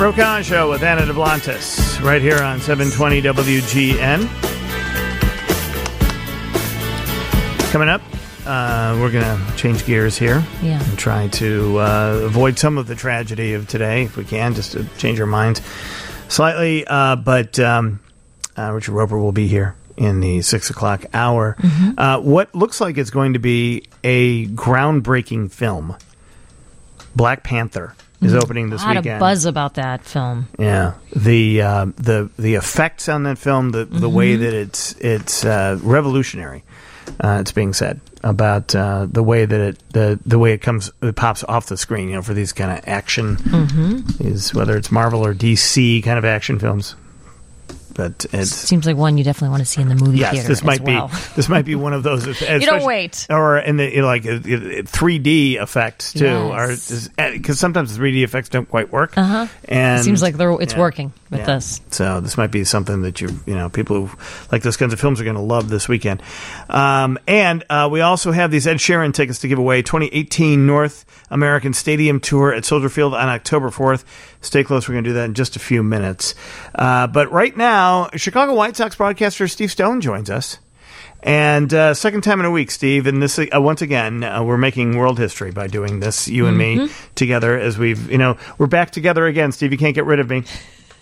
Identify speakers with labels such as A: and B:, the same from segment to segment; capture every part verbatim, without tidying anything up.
A: Brooke Kahn Show with Anna DeBlantis right here on seven twenty W G N. Coming up, uh, we're going to change gears here
B: yeah.
A: and try to uh, avoid some of the tragedy of today, if we can, just to change our minds slightly. Uh, but um, uh, Richard Roper will be here in the six o'clock hour.
B: Mm-hmm.
A: Uh, what looks like it's going to be a groundbreaking film, Black Panther, is opening this
B: a lot
A: weekend.
B: Of buzz about that film.
A: Yeah, the uh, the the effects on that film, the the
B: Mm-hmm.
A: way that it's it's uh, revolutionary. Uh, it's being said about uh, the way that it the the way it comes it pops off the screen. You know, for these kind of action,
B: mm-hmm.
A: is whether it's Marvel or D C kind of action films. But it
B: seems like one you definitely want to see in the movie
A: yes,
B: theater.
A: this might
B: as well.
A: be this might be one of those.
B: You don't wait,
A: or in the you know, like three D effects too,
B: yes.
A: or because sometimes the three D effects don't quite work.
B: Uh huh.
A: And
B: it seems like they're, it's
A: yeah,
B: working with
A: yeah.
B: this.
A: So this might be something that you you know people who like those kinds of films are going to love this weekend. Um, and uh, we also have these Ed Sheeran tickets to give away. twenty eighteen North American Stadium Tour at Soldier Field on October fourth. Stay close. We're going to do that in just a few minutes. Uh, but right now, Chicago White Sox broadcaster Steve Stone joins us. And uh, second time in a week, Steve. And this uh, once again, uh, we're making world history by doing this, you and
B: mm-hmm.
A: me together. As we've, you know, we're back together again, Steve. You can't get rid of me.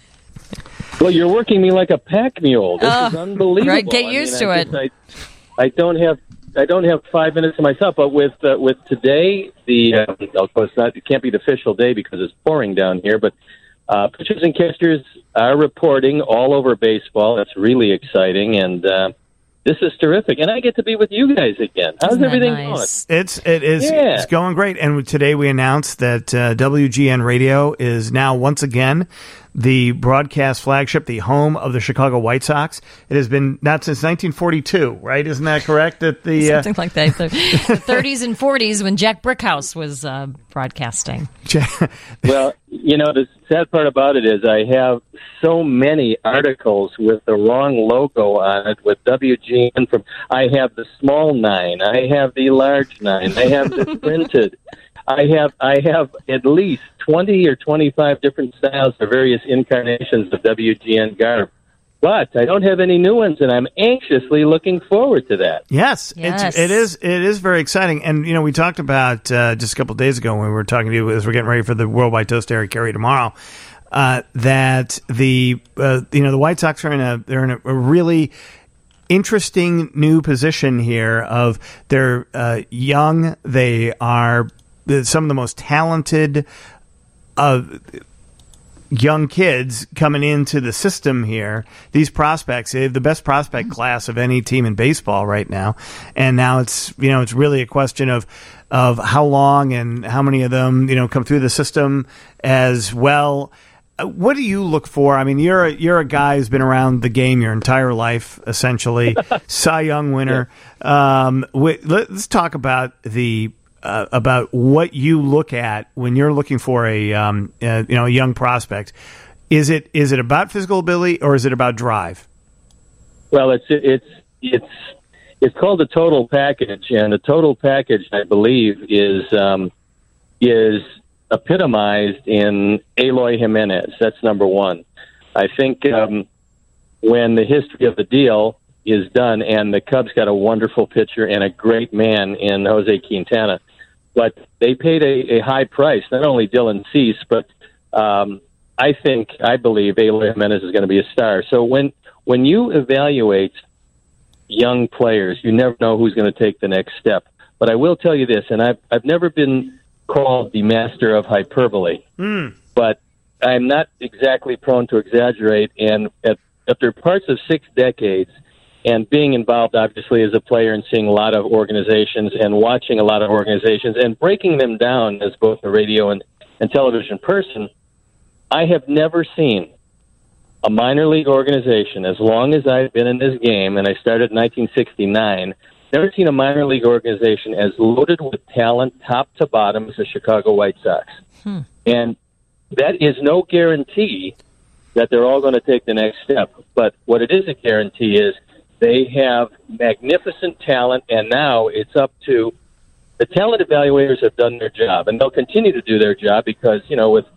C: Well, you're working me like a pack mule. This
B: oh,
C: is unbelievable.
B: Right, get used
C: I mean,
B: to
C: I
B: it.
C: Just, I, I don't have. I don't have five minutes to myself, but with uh, with today, the uh, of course not. It can't be the official day because it's pouring down here. But uh, pitchers and catchers are reporting all over baseball. It's really exciting, and uh, this is terrific. And I get to be with you guys again. How's
B: Isn't that
C: everything
B: nice?
C: going?
A: It's it is
C: Yeah.
A: it's going great. And today we announced that uh, W G N Radio is now once again the broadcast flagship, the home of the Chicago White Sox. It has been not since nineteen forty-two, right? Isn't that correct? That the uh,
B: something like that. The, the thirties and forties when Jack Brickhouse was uh, broadcasting.
C: Well, you know, the sad part about it is I have so many articles with the wrong logo on it with W G N. From I have the small nine, I have the large nine, I have the printed. I have I have at least twenty or twenty-five different styles of various incarnations of W G N garb. But I don't have any new ones, and I'm anxiously looking forward to that.
A: Yes,
B: yes.
A: It's, it is. It is very exciting. And, you know, we talked about uh, just a couple of days ago when we were talking to you as we're getting ready for the Worldwide Toast Area Carry tomorrow, uh, that the, uh, you know, the White Sox are in a, they're in a, a really interesting new position here of they're uh, young. They are some of the most talented uh, young kids coming into the system here. These prospects, they have the best prospect class of any team in baseball right now. And now it's, you know, it's really a question of of how long and how many of them, you know, come through the system as well. What do you look for? I mean, you're a, you're a guy who's been around the game your entire life, essentially. Cy Young winner. Um, we, let's talk about the Uh, about what you look at when you're looking for a um, uh, you know a young prospect. Is it is it about physical ability or is it about drive?
C: Well, it's it's it's it's called the total package, and the total package, I believe, is um, is epitomized in Eloy Jimenez. That's number one. I think um, when the history of the deal is done, and the Cubs got a wonderful pitcher and a great man in Jose Quintana, but they paid a, a high price, not only Dylan Cease, but um, I think, I believe Eloy Jimenez is going to be a star. So when when you evaluate young players, you never know who's going to take the next step. But I will tell you this, and I've, I've never been called the master of hyperbole,
A: Mm.
C: but I'm not exactly prone to exaggerate. And at, after parts of six decades, and being involved, obviously, as a player and seeing a lot of organizations and watching a lot of organizations and breaking them down as both a radio and, and television person, I have never seen a minor league organization, as long as I've been in this game, and I started in nineteen sixty-nine, never seen a minor league organization as loaded with talent, top to bottom, as the Chicago White Sox.
B: Hmm.
C: And that is no guarantee that they're all going to take the next step. But what it is a guarantee is they have magnificent talent, and now it's up to the talent evaluators have done their job, and they'll continue to do their job because, you know, with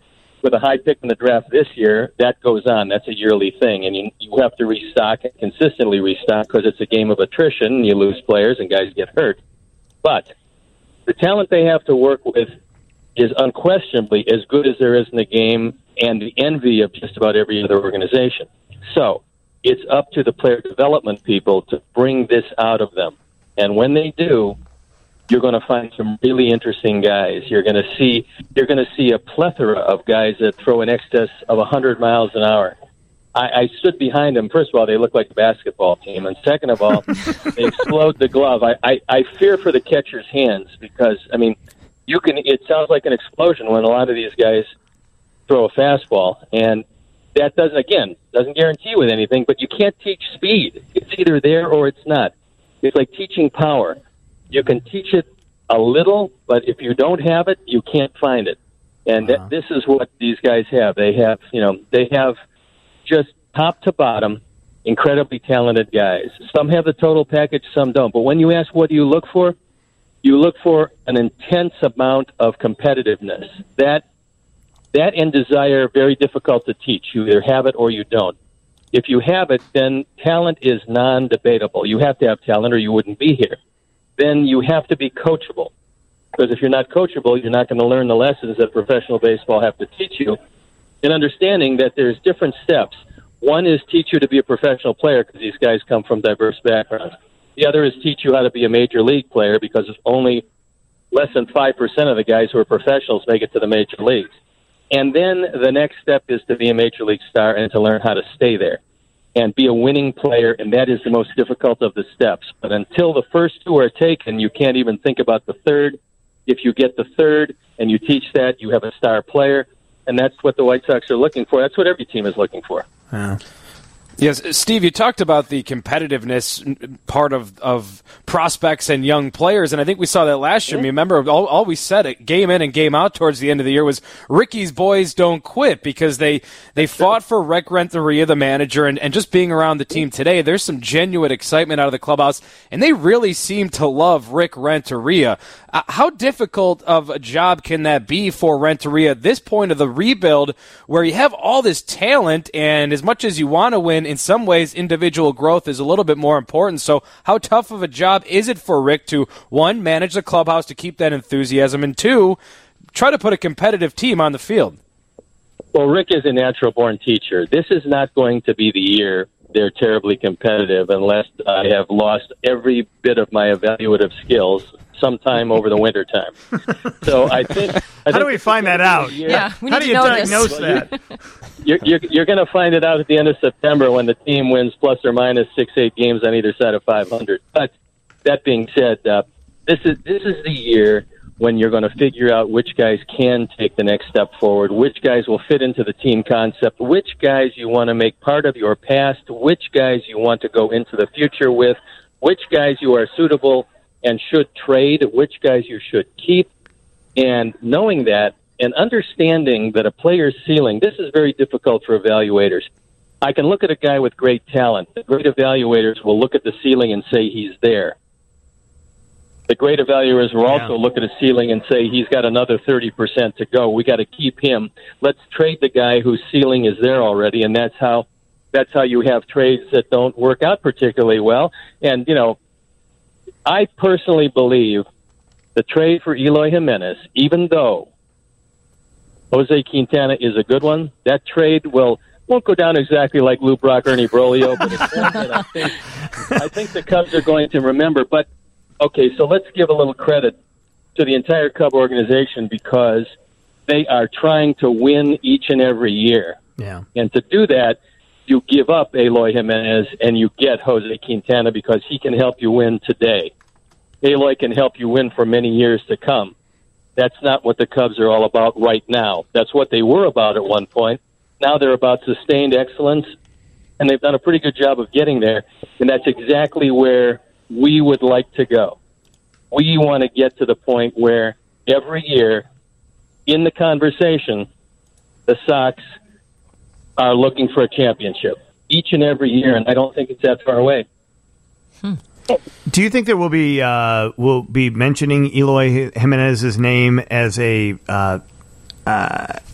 C: with a high pick in the draft this year, that goes on. That's a yearly thing, and you, you have to restock and consistently restock because it's a game of attrition. You lose players and guys get hurt. But the talent they have to work with is unquestionably as good as there is in the game and the envy of just about every other organization. So it's up to the player development people to bring this out of them. And when they do, you're going to find some really interesting guys. You're going to see you're going to see a plethora of guys that throw in excess of one hundred miles an hour. I, I stood behind them. First of all, they look like a basketball team, and second of all, they explode the glove. I, I, I fear for the catcher's hands because I mean, you can. It sounds like an explosion when a lot of these guys throw a fastball, and that doesn't again doesn't guarantee you with anything. But you can't teach speed. It's either there or it's not. It's like teaching power. You can teach it a little, but if you don't have it, you can't find it. And
A: Uh-huh.
C: that, this is what these guys have. They have, you know, they have just top to bottom, incredibly talented guys. Some have the total package, some don't. But when you ask what do you look for, you look for an intense amount of competitiveness. That that and desire are very difficult to teach. You either have it or you don't. If you have it, then talent is non-debatable. You have to have talent or you wouldn't be here. Then you have to be coachable. Because if you're not coachable, you're not going to learn the lessons that professional baseball have to teach you. And understanding that there's different steps. One is teach you to be a professional player because these guys come from diverse backgrounds. The other is teach you how to be a major league player because only less than five percent of the guys who are professionals make it to the major leagues. And then the next step is to be a major league star and to learn how to stay there and be a winning player, and that is the most difficult of the steps. But until the first two are taken, you can't even think about the third. If you get the third and you teach that, you have a star player, and that's what the White Sox are looking for. That's what every team is looking for.
A: Yeah.
D: Yes, Steve, you talked about the competitiveness part of, of prospects and young players, and I think we saw that last year.
C: Mm-hmm.
D: Remember, all, all we said it, game in and game out towards the end of the year was Ricky's boys don't quit because they, they fought for Rick Renteria, the manager, and, and just being around the team today, there's some genuine excitement out of the clubhouse, and they really seem to love Rick Renteria. Uh, how difficult of a job can that be for Renteria at this point of the rebuild where you have all this talent, and as much as you want to win, in some ways, individual growth is a little bit more important. So how tough of a job is it for Rick to, one, manage the clubhouse to keep that enthusiasm, and two, try to put a competitive team on the field?
C: Well, Rick is a natural-born teacher. This is not going to be the year they're terribly competitive unless I have lost every bit of my evaluative skills sometime over the winter time. So I think. I
A: How
C: think
A: do we find that out?
B: Yeah, we need
A: How
B: to
A: do you
B: know
A: diagnose
B: this.
A: that?
C: You're, you're, you're going to find it out at the end of September when the team wins plus or minus six, eight games on either side of five hundred. But that being said, uh, this is this is the year when you're going to figure out which guys can take the next step forward, which guys will fit into the team concept, which guys you want to make part of your past, which guys you want to go into the future with, which guys you are suitable and should trade, which guys you should keep. And knowing that and understanding that a player's ceiling, this is very difficult for evaluators. I can look at a guy with great talent. The great evaluators will look at the ceiling and say he's there. The great evaluators will also
A: Yeah.
C: look at a ceiling and say he's got another thirty percent to go. We got to keep him. Let's trade the guy whose ceiling is there already, and that's how that's how you have trades that don't work out particularly well. And, you know, I personally believe the trade for Eloy Jimenez, even though Jose Quintana is a good one, that trade will won't go down exactly like Lou Brock, Ernie Broglio, but it's one that I think I think the Cubs are going to remember. But okay, so let's give a little credit to the entire Cub organization because they are trying to win each and every year.
A: Yeah.
C: And to do that, you give up Eloy Jimenez and you get Jose Quintana because he can help you win today. Eloy can help you win for many years to come. That's not what the Cubs are all about right now. That's what they were about at one point. Now they're about sustained excellence, and they've done a pretty good job of getting there, and that's exactly where we would like to go. We want to get to the point where every year in the conversation, the Sox are looking for a championship each and every year, and I don't think it's that far away.
B: Hmm.
A: Do you think there will be uh, will be mentioning Eloy Jimenez's name as a uh, uh,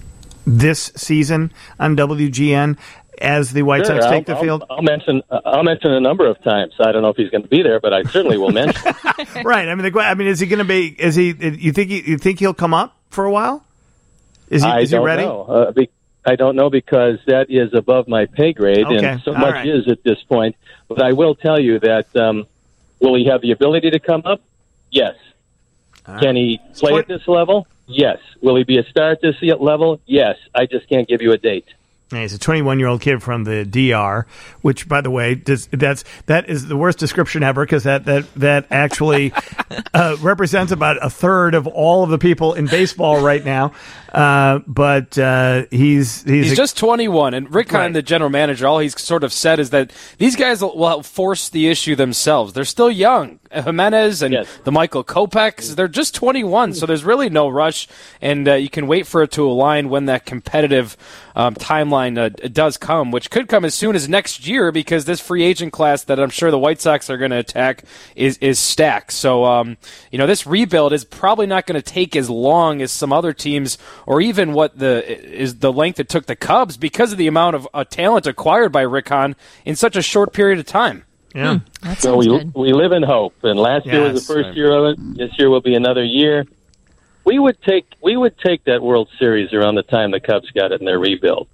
A: this season on W G N as the White
C: Sure,
A: Sox take
C: I'll,
A: the field?
C: I'll, I'll mention. I'll mention a number of times. I don't know if he's going to be there, but I certainly will mention.
A: Right. I mean, the, I mean, is he going to be? Is he? You think? He, you think he'll come up for a while? Is he?
C: I
A: is he
C: don't
A: ready?
C: know. Uh, be, I don't know because that is above my pay grade,
A: Okay.
C: and so
A: All
C: much
A: right.
C: is at this point. But I will tell you that um, will he have the ability to come up? Yes.
A: All
C: Can he play
A: Twen-
C: at this level? Yes. Will he be a star at this level? Yes. I just can't give you a date.
A: Yeah, he's a twenty-one-year-old kid from the D R, which, by the way, does, that's that is the worst description ever because that that that actually uh, represents about a third of all of the people in baseball right now. Uh, but uh, he's he's,
D: He's
A: a,
D: just twenty-one, and Rick Hahn,
A: Right.
D: the general manager, all he's sort of said is that these guys will, will force the issue themselves. They're still young. Jimenez and
C: Yes.
D: the Michael Kopechs, they're just twenty-one, so there's really no rush, and uh, you can wait for it to align when that competitive um, timeline uh, does come, which could come as soon as next year because this free agent class that I'm sure the White Sox are going to attack is, is stacked. So, um, you know, this rebuild is probably not going to take as long as some other teams or even what the is the length it took the Cubs because of the amount of uh, talent acquired by Rick Hahn in such a short period of time.
A: yeah.
B: That
C: So
B: sounds
C: we
B: good.
C: we live in hope. And last year was
A: Yes.
C: the first year of it. This year will be another year. We would take we would take that World Series around the time the Cubs got it in their rebuild.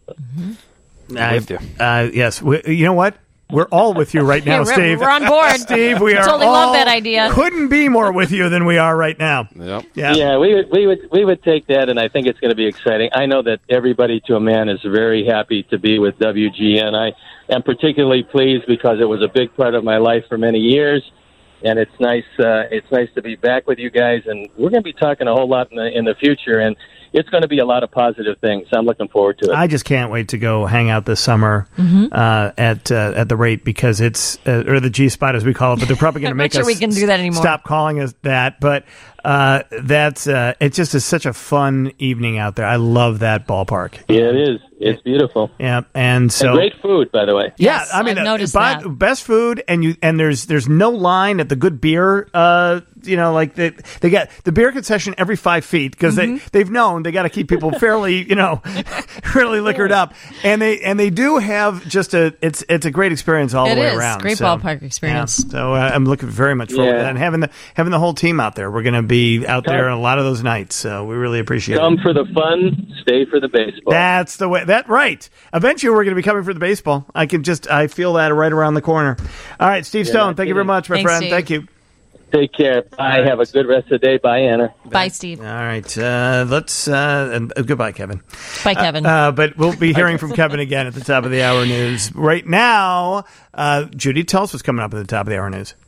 A: I-
D: with you.
A: Uh, yes, we, you know what? We're all with you right now,
B: Yeah, we're-
A: Steve.
B: we're on board.
A: Steve. We are
B: Totally
A: all,
B: love that idea.
A: Couldn't be more with you than we are right now.
D: Yep.
A: Yeah.
C: Yeah, we would we would we would take that, and I think it's going to be exciting. I know that everybody to a man is very happy to be with W G N. I am particularly pleased because it was a big part of my life for many years, and it's nice. Uh, it's nice to be back with you guys, and we're going to be talking a whole lot in the in the future, and it's going to be a lot of positive things. I'm looking forward to it.
A: I just can't wait to go hang out this summer
B: Mm-hmm.
A: uh, at uh, at the rate because it's uh, or the G spot as we call it, but they're probably going to
B: I'm
A: make
B: not sure
A: us
B: we can do that anymore.
A: stop calling us that. But uh, that's uh, it. Just is such a fun evening out there. I love that ballpark.
C: Yeah, it is. It's beautiful.
A: Yeah, and so
C: And great food, by the way.
A: yeah,
B: Yes,
A: I mean,
B: I've
A: uh,
B: noticed
A: buy-
B: that.
A: best food, and you and there's there's no line at the good beer. Uh, you know, like they they got the beer concession every five feet because
B: Mm-hmm.
A: they they've known they got to keep people fairly, you know, really liquored up, and they and they do have just a it's it's a great experience all
B: It
A: the way
B: is.
A: around.
B: Great
A: So,
B: ballpark experience.
A: yeah. So uh, I'm looking very much forward to
C: Yeah.
A: that, and having the having the whole team out there. We're going to be out there a lot of those nights, so we really appreciate
C: Come
A: it.
C: for the fun, stay for the baseball.
A: That's the way. That right. Eventually, we're going to be coming for the baseball. I can just I feel that right around the corner. All right, Steve Stone.
C: not
A: Thank you very
C: kidding.
A: much, my
B: Thanks,
A: friend.
B: Steve.
A: Thank you.
C: Take care. Bye. Have a good rest of the day. Bye, Anna.
B: Bye, Steve.
A: All right, uh, let's uh, and, uh, goodbye, Kevin.
B: Bye, Kevin.
A: Uh, but we'll be hearing from Kevin again at the top of the hour news. Right now, uh, Judy Tulsa is coming up at the top of the hour news.